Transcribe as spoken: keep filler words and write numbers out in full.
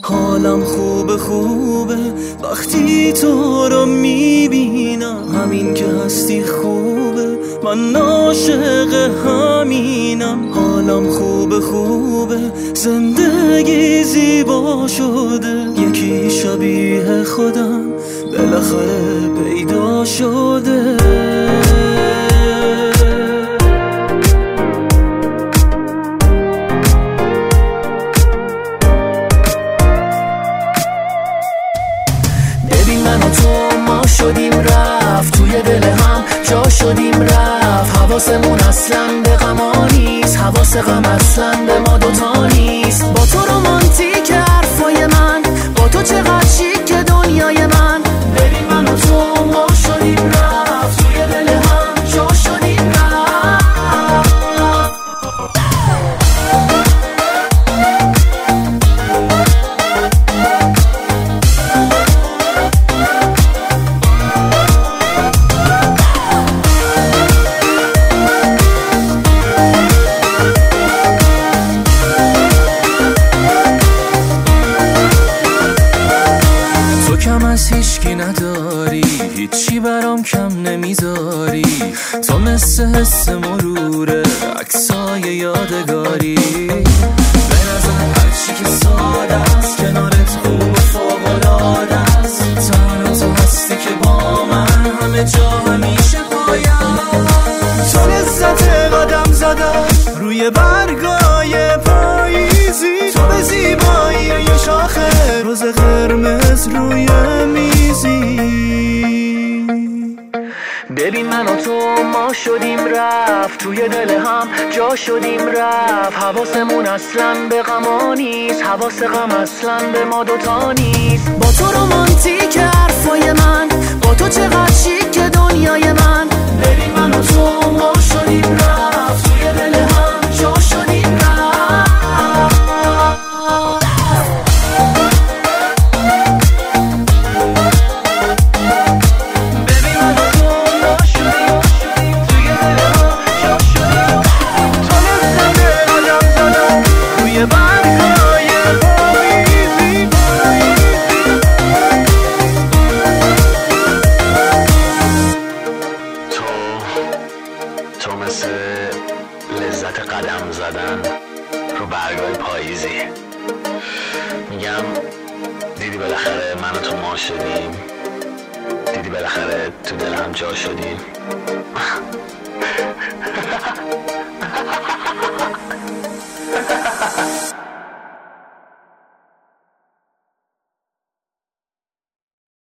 حالم خوبه خوبه وقتی تو رو میبینم، همین که هستی خوبه، من عاشق همینم. حالم خوبه خوبه زندگی زیبا شده، یکی شبیه خودم بالاخره پیدا شده. ببین من و تو ما شدیم رفت، توی دل هم جا شدیم رفت. حواسمون اصلا به غما نیست، حواس غم اصلا به ما دوتا نیست. با تو رومانتیک حرفای من، با تو چقدر شیک دنیای من. ببین من و تو ما شدیم رفت، توی دل هم جا شدیم رفت. کم از هیچکی نداری، هیچی برام کم نمیذاری. تو مثل حس مروره، عکسای یادگاری. به نظر هرچی که ساده است، کنارت خوب و فوق‌العاده است. تنها تو هستی که با من همه جا همیشه پایم. تو لذت قدم زدن روی برگای پاییزی، تو به زیبایی یه شاخه روز قرمز روی میزی. ببین من و تو ما شدیم رفت، توی دل هم جا شدیم رفت. حواسمون اصلا به غما نیست، حواس غم اصلا به ما دوتا نیست. با تو رومانتیک حرفای من، با تو چقدر شیک دنیای من. ببین من و تو ما شدیم رفت، توی دل هم جا شدیم رفت. تو مثل لذت قدم زدن رو برگای پاییزی. میگم دیدی بالاخره من و تو ما شدیم، دیدی بالاخره تو دلم جا شدیم.